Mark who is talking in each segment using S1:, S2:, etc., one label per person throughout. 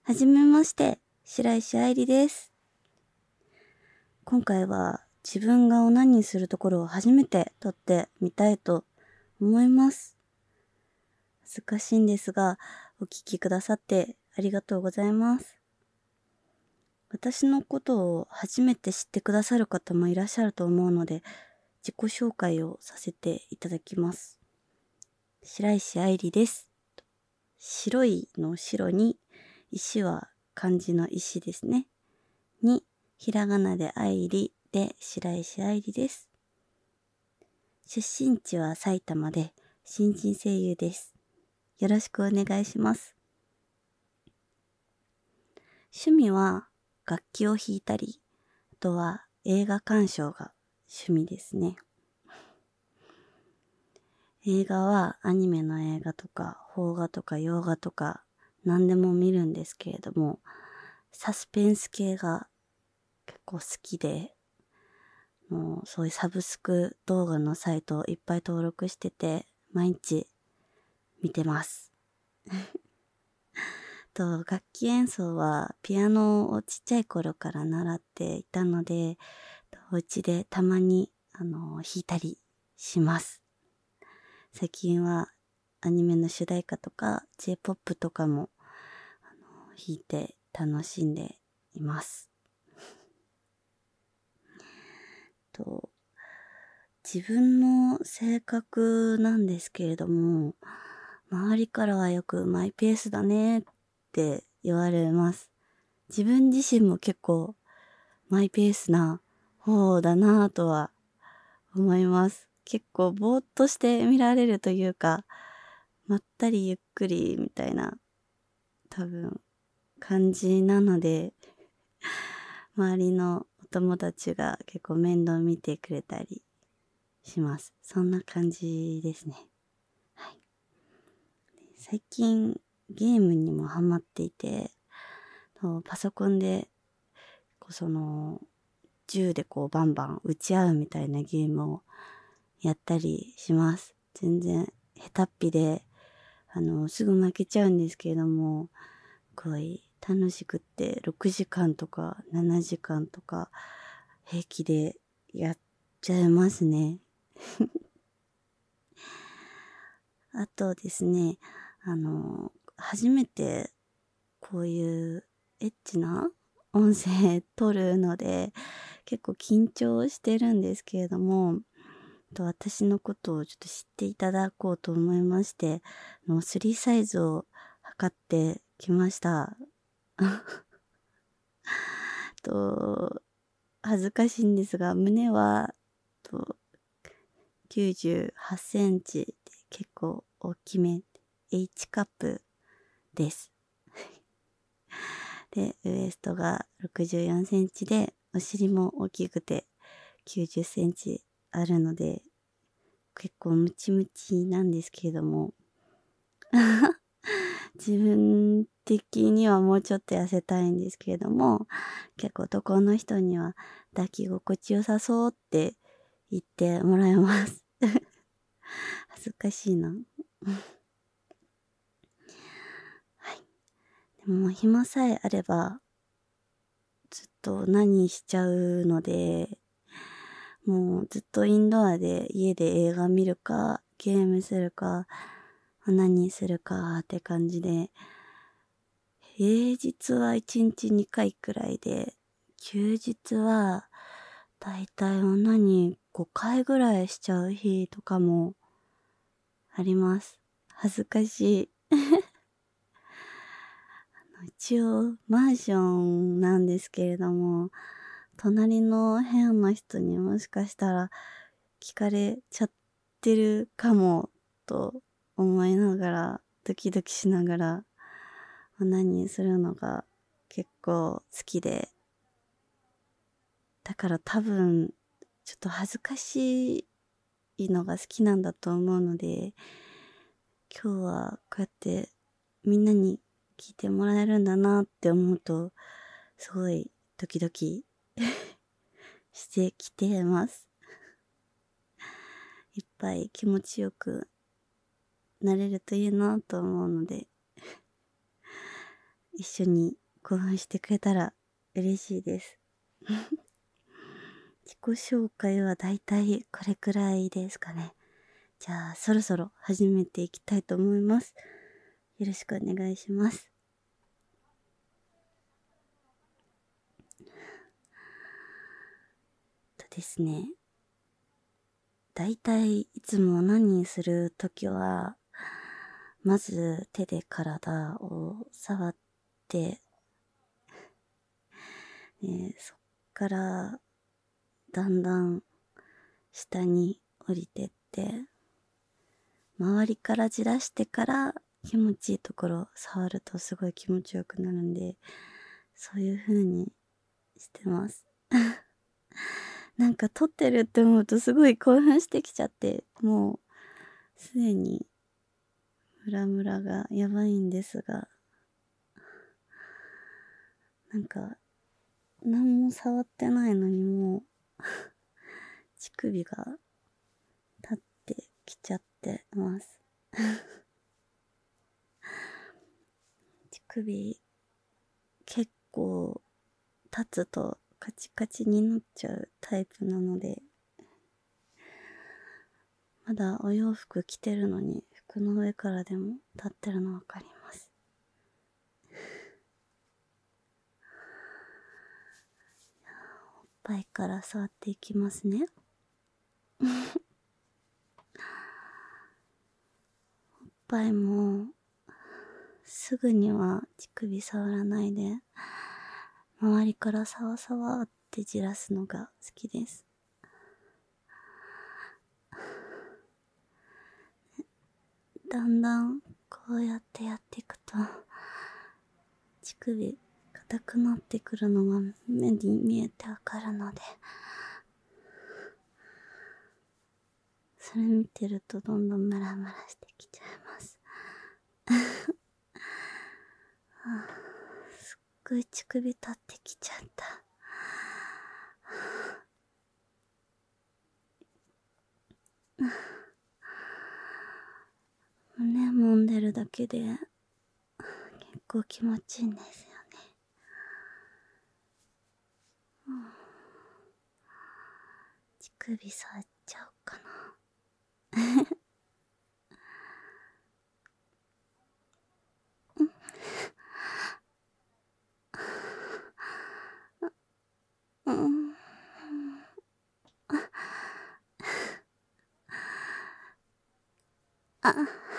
S1: はじめまして、白石愛理です。今回は自分がオナニーするところを初めて撮ってみたいと思います。恥ずかしいんですが、お聞きくださってありがとうございます。私のことを初めて知ってくださる方もいらっしゃると思うので、自己紹介をさせていただきます。白石愛理です。白いの白に、石は漢字の石ですね。に、ひらがなで愛理で白石愛理です。出身地は埼玉で新人声優です。よろしくお願いします。趣味は楽器を弾いたり、あとは映画鑑賞が趣味ですね。映画はアニメの映画とか邦画とか洋画とか何でも見るんですけれども、サスペンス系が結構好きで、もうそういうサブスク動画のサイトをいっぱい登録してて、毎日見てます。楽器演奏はピアノをちっちゃい頃から習っていたので、お家でたまに弾いたりします。最近はアニメの主題歌とか J-POP とかも弾いて楽しんでいます。自分の性格なんですけれども、周りからはよくマイペースだねって言われます。自分自身も結構マイペースな方だなぁとは思います。結構ぼーっとして見られるというか、まったりゆっくりみたいな多分感じなので、周りのお友達が結構面倒見てくれたりします。そんな感じですね。はい。最近ゲームにもハマっていて、パソコンで銃でバンバン撃ち合うみたいなゲームをやったりします。全然下手っぴで、すぐ負けちゃうんですけれども、すごい楽しくって6時間とか7時間とか平気でやっちゃいますね。あとですね、初めてこういうエッチな音声撮るので結構緊張してるんですけれども、私のことをちょっと知っていただこうと思いまして、3サイズを測ってきました。恥ずかしいんですが、胸は98センチで結構大きめ、H カップです。で、ウエストが64センチで、お尻も大きくて90センチあるので、結構ムチムチなんですけれども、自分的にはもうちょっと痩せたいんですけれども、結構男の人には抱き心地よさそうって言ってもらえます。恥ずかしいな。はい。でも暇さえあればずっと何しちゃうので、もうずっとインドアで家で映画見るか、ゲームするか、何するかって感じで、平日は1日2回くらいで、休日はだいたい女に5回ぐらいしちゃう日とかもあります。恥ずかしい。一応マンションなんですけれども、隣の部屋の人にもしかしたら聞かれちゃってるかもと思いながら、ドキドキしながらオナニーするのが結構好きで、だから多分ちょっと恥ずかしいのが好きなんだと思うので、今日はこうやってみんなに聞いてもらえるんだなって思うと、すごいドキドキしてきてます。いっぱい気持ちよくなれるといいなと思うので、 一緒に興奮してくれたら嬉しいです。自己紹介はだいたいこれくらいですかね。じゃあそろそろ始めていきたいと思います。よろしくお願いします。ですね。だいたいいつも何するときは、まず手で体を触って、そっからだんだん下に降りてって、周りからじらしてから気持ちいいところを触るとすごい気持ちよくなるんで、そういう風にしてます。なんか撮ってるって思うとすごい興奮してきちゃって、もうすでにムラムラがやばいんですが、なんか何も触ってないのにもう乳首が立ってきちゃってます。乳首結構立つとカチカチになっちゃうタイプなので、まだお洋服着てるのに服の上からでも立ってるのわかります。おっぱいから触っていきますね。おっぱいもすぐには乳首触らないで、周りからサワサワってじらすのが好きです。だんだんこうやってやっていくと、乳首硬くなってくるのが目に見えてわかるので、それ見てるとどんどんムラムラしてきちゃいます。すっごい乳首立ってきちゃった。胸揉んでるだけで結構気持ちいいんですよね。乳首触っちゃおうかな。うん。あ、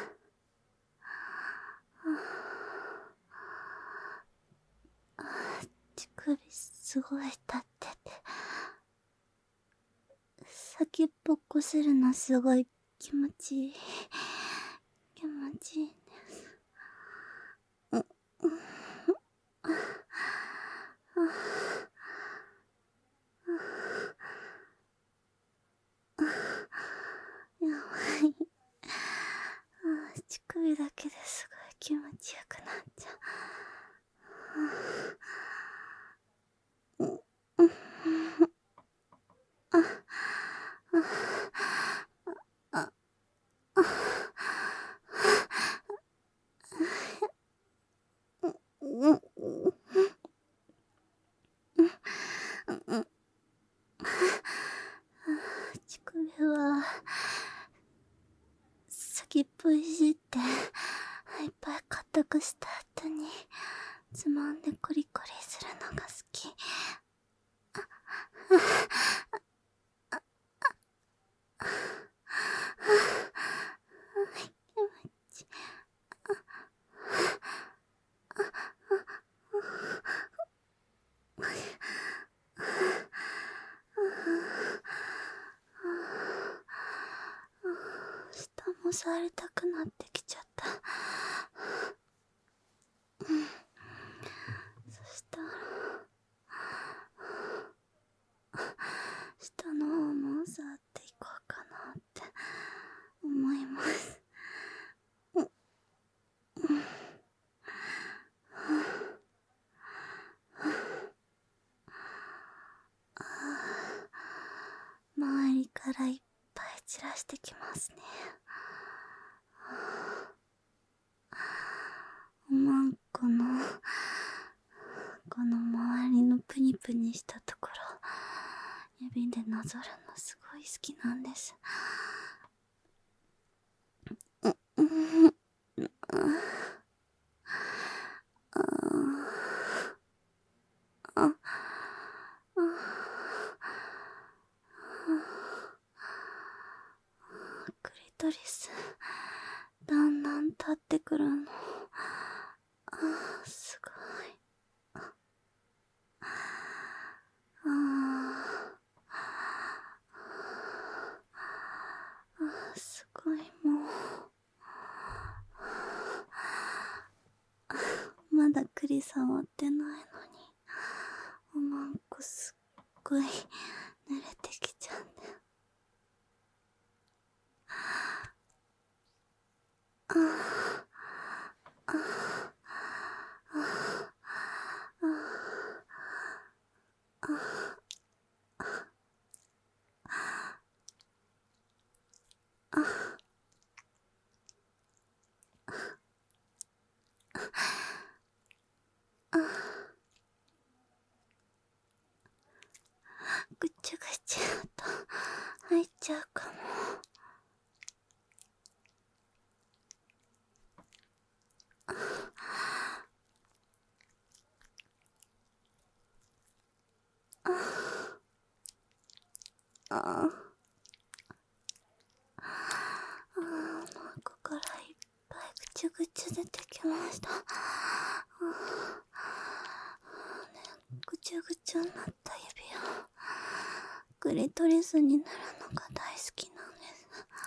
S1: 乳首すごい立ってて、先っぽこするのすごい気持ちいい。気持ちいいです。やばい。乳首だけですごい気持ちよくなっちゃう。乳首は先っぽいじっていっぱい硬くした後につまんでコリコリするのが好き。下も触りたくなってきちゃった。そしたら下の方も触っていこうかなって思います。周りからいっぱい散らしてきますね。おまんこのこの周りのプニプニしたところ、指でなぞるのすごい好きなんです。クリトリス、だんだん立ってくるの。すごい。すごい、もう。まだ栗触ってないのに、おまんこすっごい濡れてきちゃうんだよ。ぐちゃぐちゃと入っちゃうかも。中からいっぱいぐちゃぐちゃ出てきました。ぐちゃぐちゃになった指をクリトリスになるのが大好きなんです。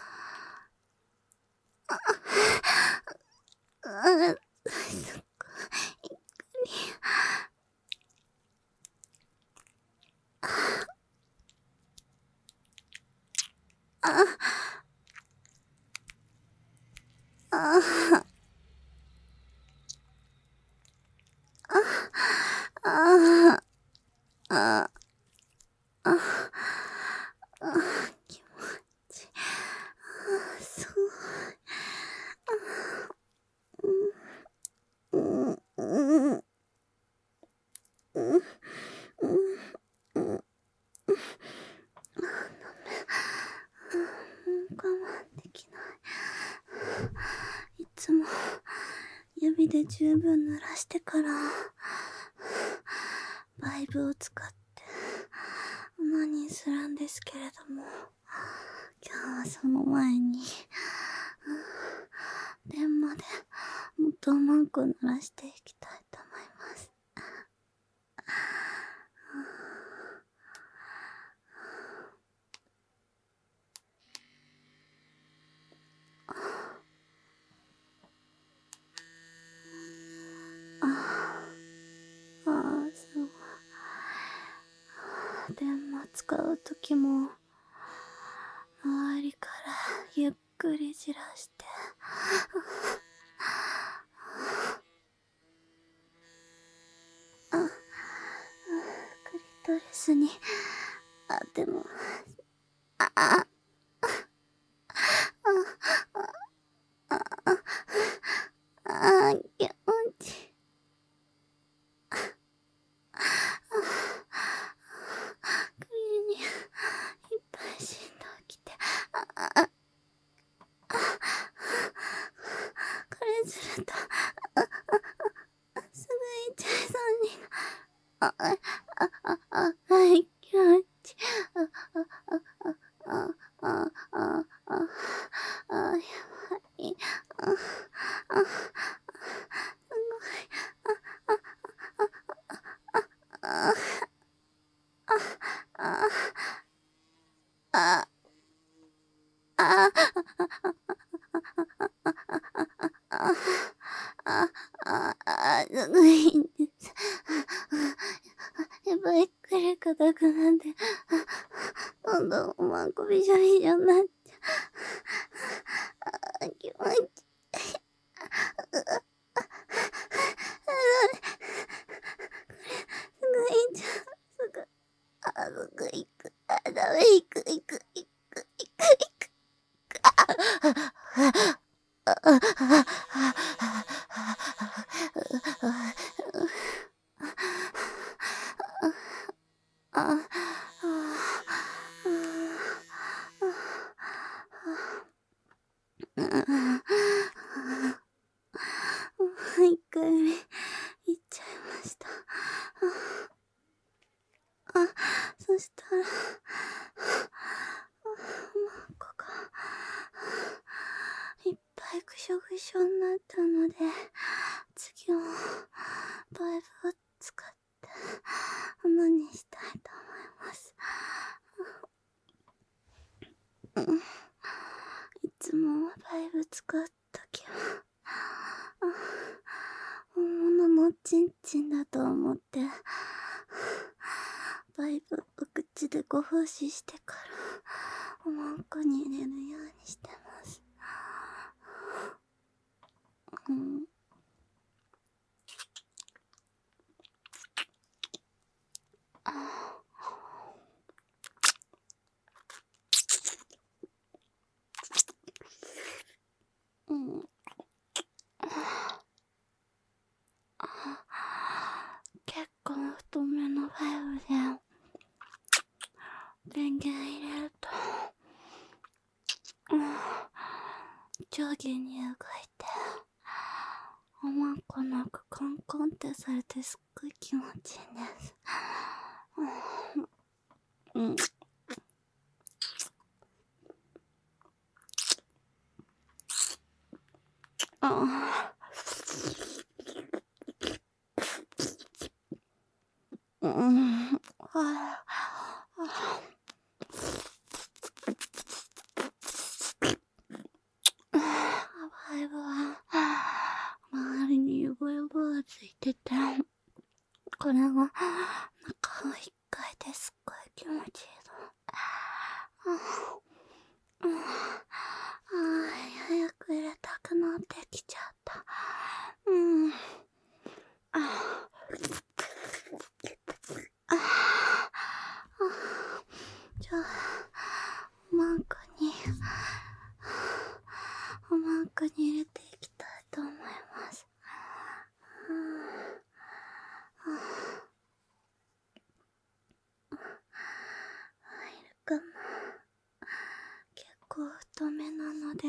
S1: すっごいゆっくり。気持ちいい。すごい。我慢できない。いつも指で十分濡らしてからバイブを使ってオナニーするんですけれども、今日はその前に電話でもっとうまく濡らしていきたいと思います。すごい。電話使うときも周りからゆっくりじらしてクリトリスにでも気持ちいい。クリにいっぱい振動きてこれするとすぐ行っちゃいそうに気持ちいい。やばい。すごいんです。やっぱりくる硬くなって、どんどんおまんこびしょびしょになっちゃう。気持ちいい。すぐいっちゃう。すぐ。すぐ行く。ダメ、行く。 バイブを使って穴にしたいと思います。いつもバイブ使うときは本物のチンチンだと思ってバイブを口でご奉仕してからおまんこに入れるようにしてます。結構太めのバイブで電源入れると上下に動いておまんこの奥コンコンってされてすっごい気持ちいいんです。バイブは周りにヨボヨボがついてて、これが中を一回ですっごい気持ちいいの。早く入れたくなってきちゃった。じゃあおまんこに入れていきたいと思います。入るかな。結構太めなので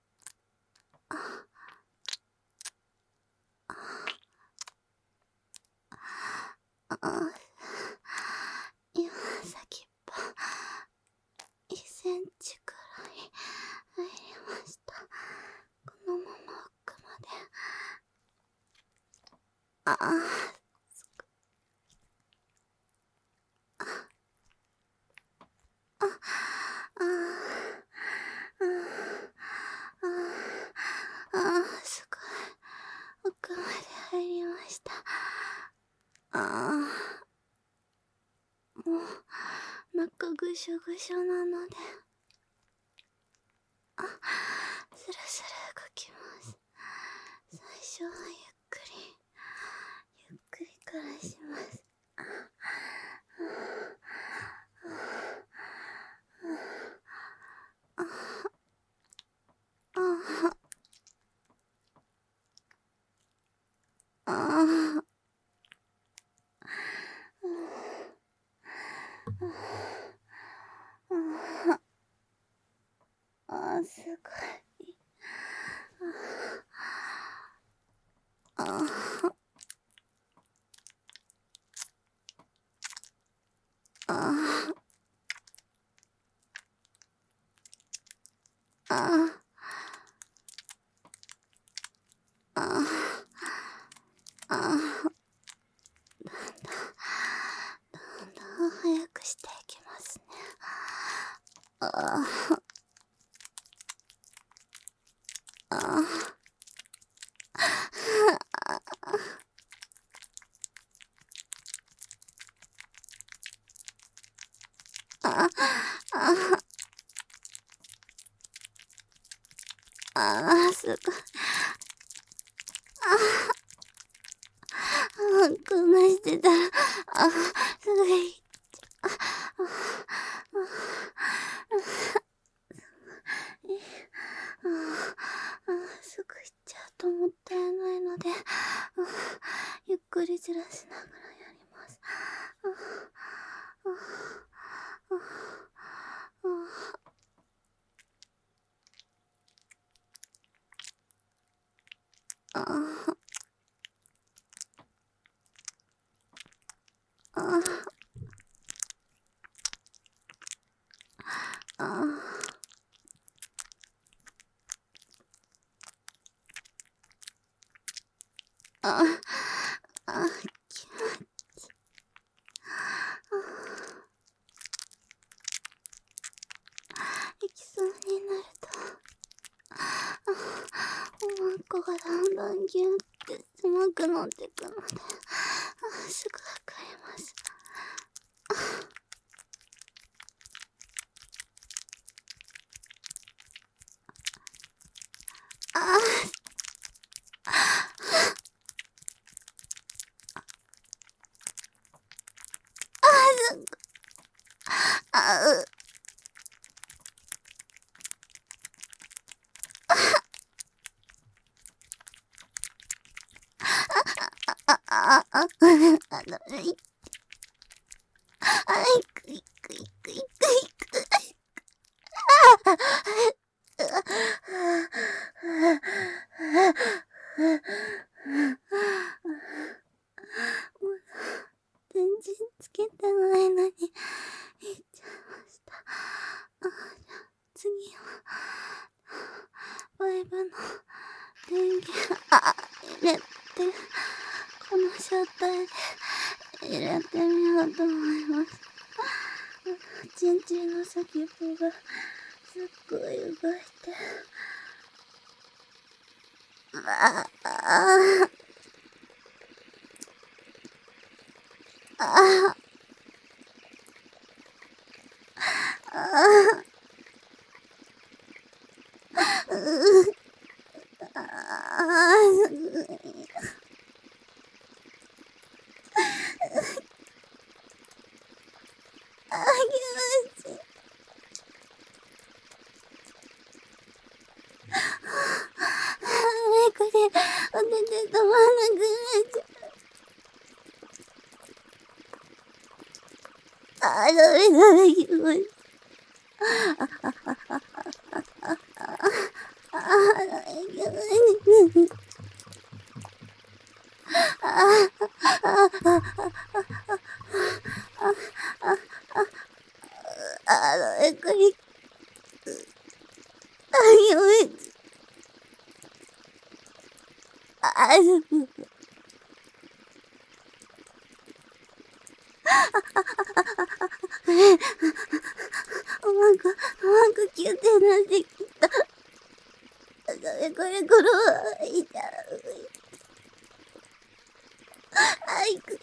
S1: 今先っぽ1センチくらい入りました。このまま奥まですごい奥まで入りました。もう中ぐしょぐしょなのでスルスル動きます。最初はゆっくりからします。すごい。だんだん早くしていきますね。すごい。こんなしてたら、すごい。すぐ行っちゃうともったいないので、ゆっくりずらしながらやります。 眠くなってくので、すぐわかります。全然つけてないのに、行っちゃいました。次は、バイブの電源、入れて、この状態で入れてみようと思います。チンチンの先っぽがすっごい動いて、これ、お手で止まんなくなっちゃう。ダメ、気持ち。これ、なんかキュってなってきた。これ、いた。いく。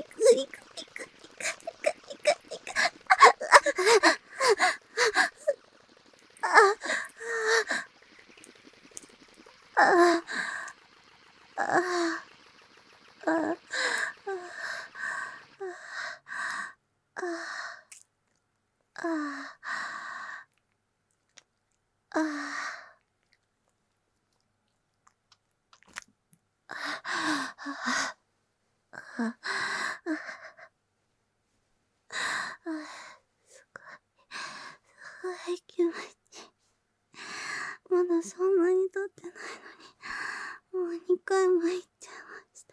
S1: 気持ちいい。まだそんなに経ってないのに、もう2回も行っちゃいました。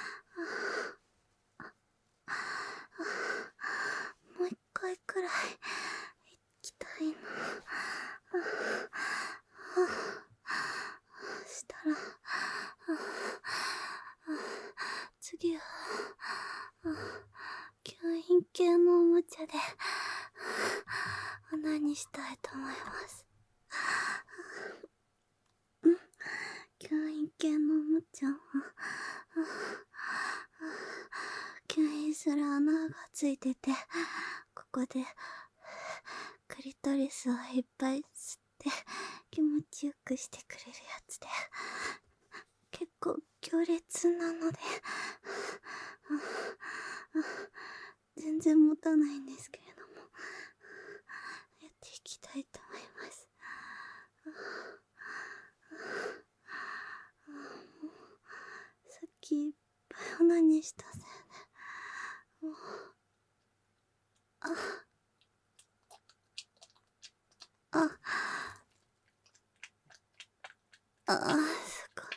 S1: もう1回くらい行きたいな。したら、次は、吸引系のおもちゃで、穴にしたいと思います。吸引系のおもちゃは、吸引する穴がついてて、ここで、クリトリスをいっぱい吸って気持ちよくしてくれるやつで、結構強烈なので全然持たないんですけれども、やっていきたいと思います。さっきいっぱい穴にしたせいで、もうすごい。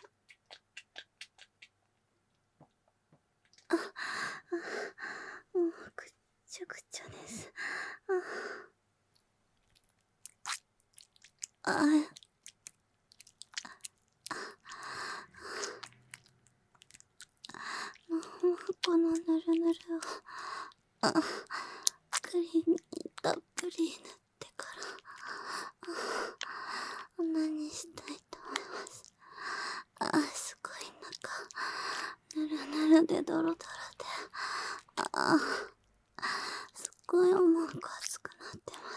S1: もうぐっちゃぐちゃです。このぬるぬるをクリームにたっぷり塗ってから穴にしたいと思います。すごいぬるでドロドロで、すっごい重く熱くなってます。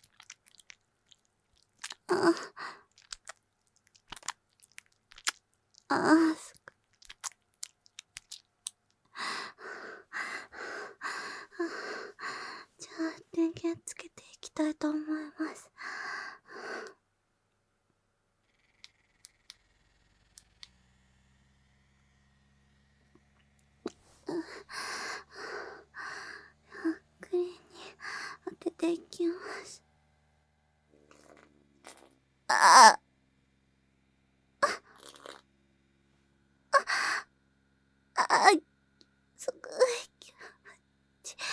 S1: すっじゃあ電源つけていきたいと思います。ゆっくりに当てていきます。すごい気持ちいい。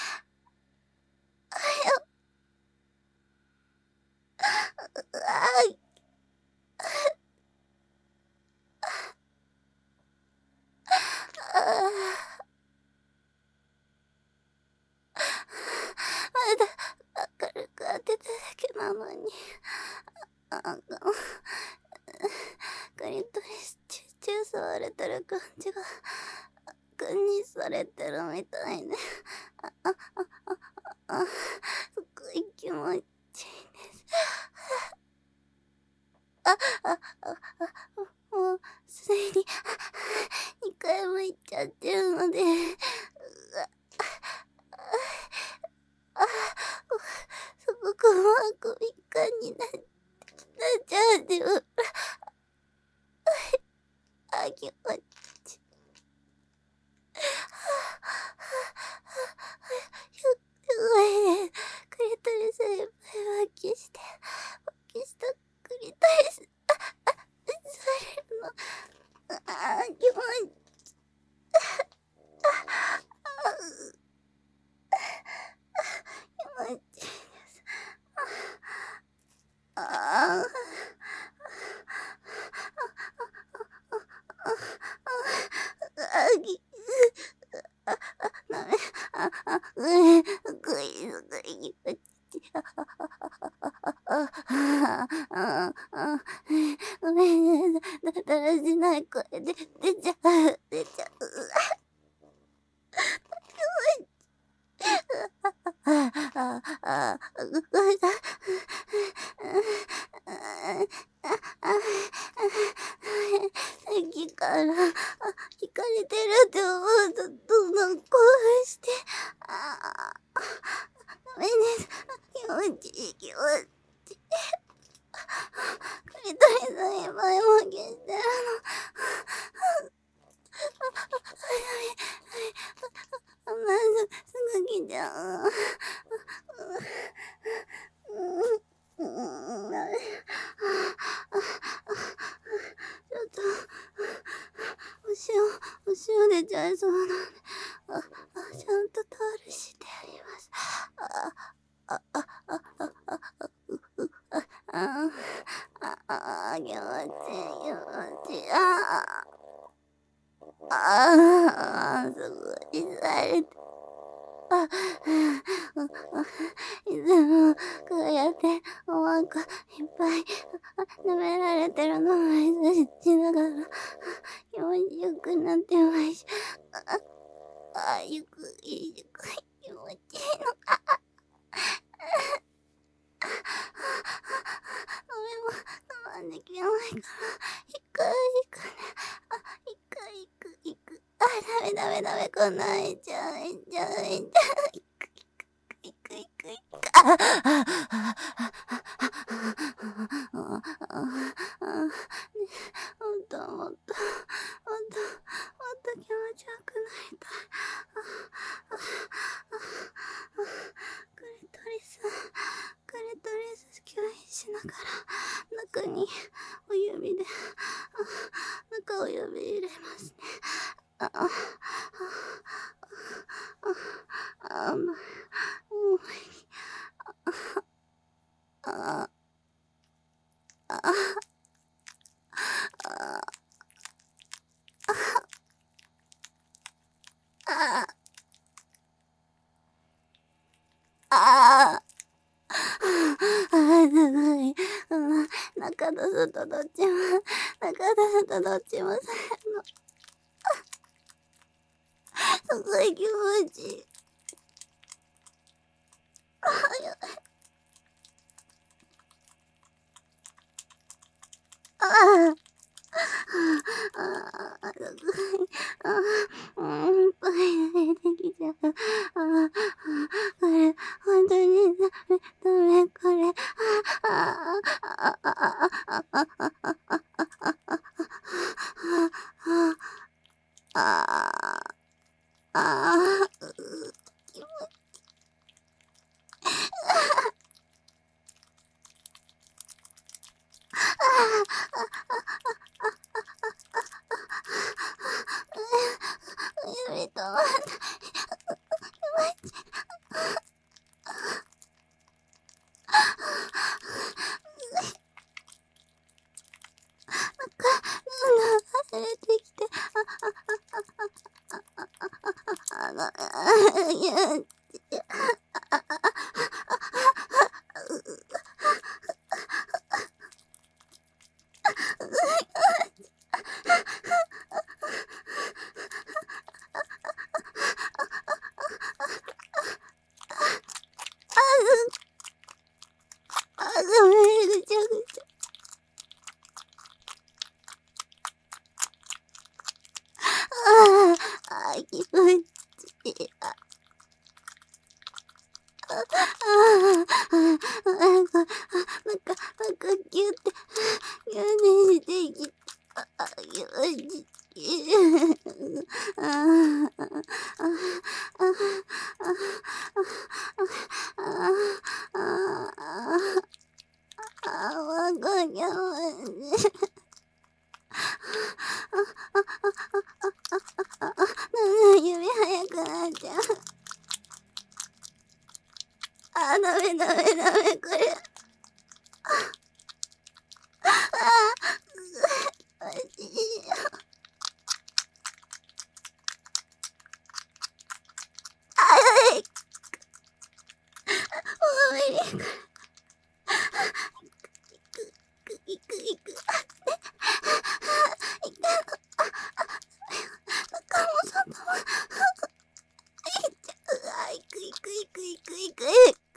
S1: まだ明るく当てただけなのに、クリトリスチューチュー触れてる感じが君にされてるみたいね。すごい気持ちいいです。もうすでに2回も行っちゃってるので、すごくもう首感になっちゃうでも、気持ちいい。すごいね。クリトリスいっぱい勃起したクリトリス、されるの。気持ちいい。気持ちいいです。ごめんね、だらしない声で出ちゃう。さっきから惹かれてるって思うとどんどん興奮して、ごめんね、気持ちいい。クリトリスいっぱいもけしてるの。すぐ来ちゃう。ちょっと、お塩出ちゃいそうなんで、ちゃんとタオルしてあります。気持ちいい、気持ちいい。すごいされて。いつもこうやっておまんこいっぱい舐められてるのを挨拶しながら気持ちよくなってました。ゆっくり気持ちいいの。ごめんも我慢できないから一回行くね。一回行く。ダメ、こんなんいっちゃう。行く。もっと気持ちよくなりたい。クリトリス吸引しながら中に中を指入れますね。もうすごい。中と外どっちもされるの。 ごい気持ちいい。やばい。ああ。すごい。トイレ出てきちゃう。これ、ほんとにダメ、これ。気持ちやめた。流れてきて。いや。ごめん、ぐちゃぐちゃ。気持ちいい。なんか、ギュって、ギュねしてきた。気持ちいい。わかりゃね。指早くなっちゃう。ダメ、これ。おいしいよ。やばい。もう無理。いく。中も外も。いく。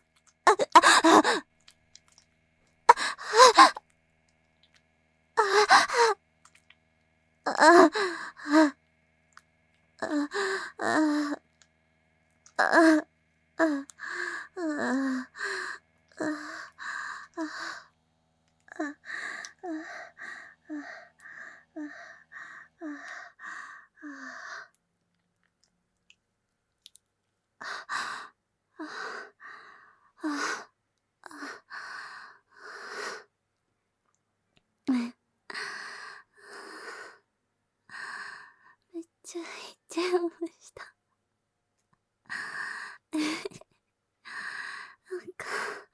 S1: めっちゃ入っちゃいました。なんか、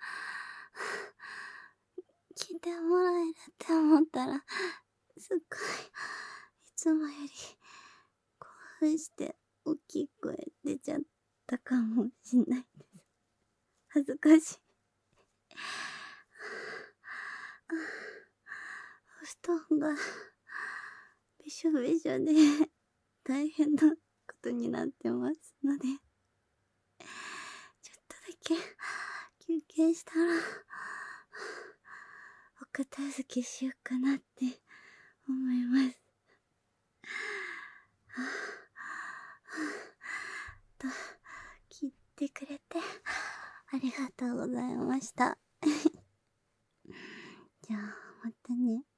S1: 聞いてもらえるって思ったら、すっごい、いつもより興奮して大きい声出ちゃったかもしんないです。恥ずかしい。お布団がびしょびしょで大変なことになってますので、ちょっとだけ休憩したらお片付けしようかなって思います。と聞いてくれてありがとうございました。じゃあまたね。